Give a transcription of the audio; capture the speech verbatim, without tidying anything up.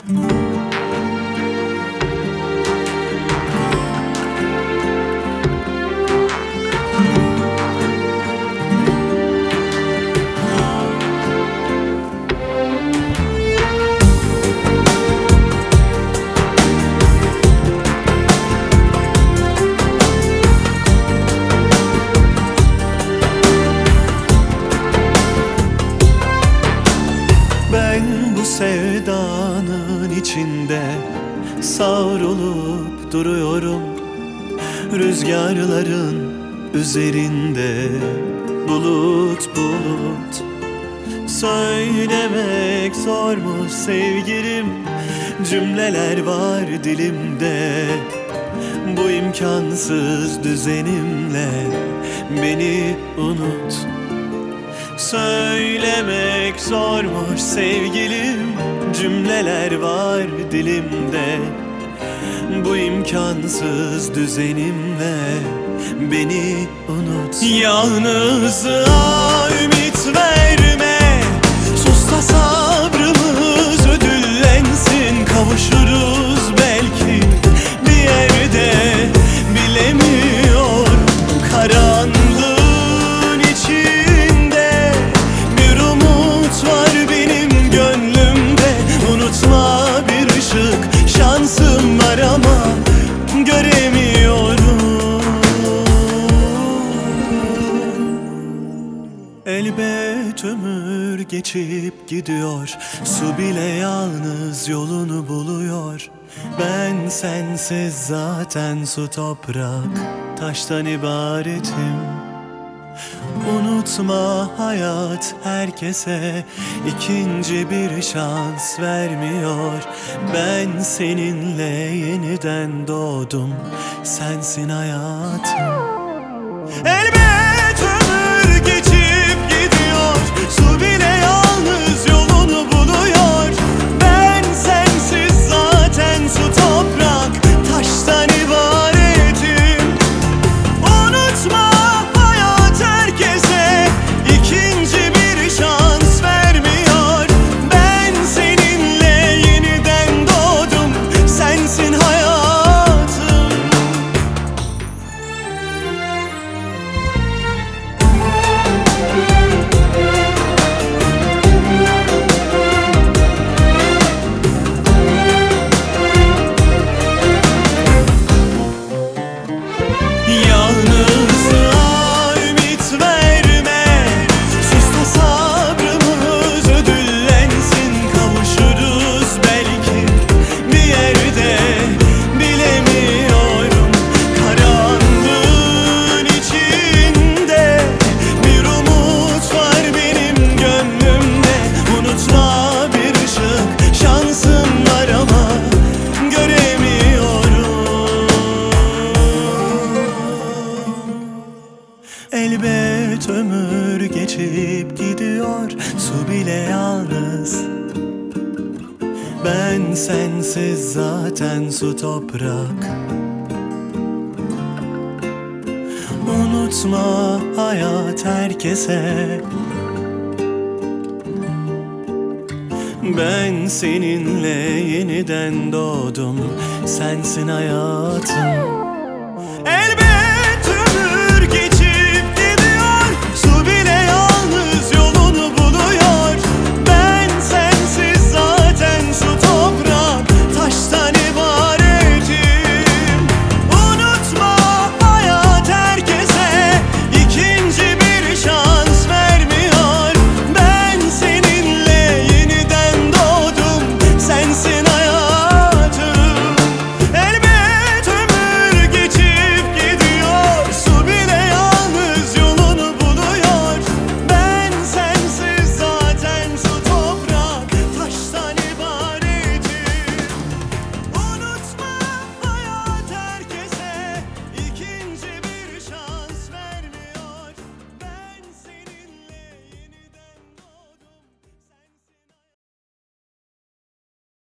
Ben bu sevdanın içinde savrulup duruyorum. Rüzgarların üzerinde bulut bulut. Söylemek zormuş sevgilim, cümleler var dilimde. Bu imkansız düzenimle beni unut. Söylemek zormuş sevgilim, cümleler var dilimde. Bu imkansız düzenimle beni unut. Yalnızlığa ümit verme, sus da sabrımız ödüllensin. Kavuşuruz belki bir yerde, bilemiyorum. Karanlığın içinde bir umut var benim gönlümde. Unutma, bir ışık, şansım var ama göremiyorum. Elbet ömür geçip gidiyor, su bile yalnız yolunu buluyor. Ben sensiz zaten su toprak taştan ibaretim. Unutma, hayat herkese ikinci bir şans vermiyor. Ben seninle yeniden doğdum, sensin hayatım. Elbet ömür geçip gidiyor, su bile yalnız yolunu buluyor. Ben sensiz zaten su toprak taştan ibaretim. Unutma, hayat herkese ikinci bir şans vermiyor. Ben seninle yeniden doğdum, sensin hayatım. Yalnızlığa ümit verme, sus da sabrımız ödüllensin. Kavuşuruz belki bir yerde, bilemiyorum. Karanlığın içinde bir umut var benim gönlümde. Unutma, bir ışık, şansım var ama göremiyorum. Elbet ömür geçip gidiyor, su bile yalnız. Ben sensiz zaten su toprak. Unutma, hayat herkese. Ben seninle yeniden doğdum, sensin hayatım. Elbet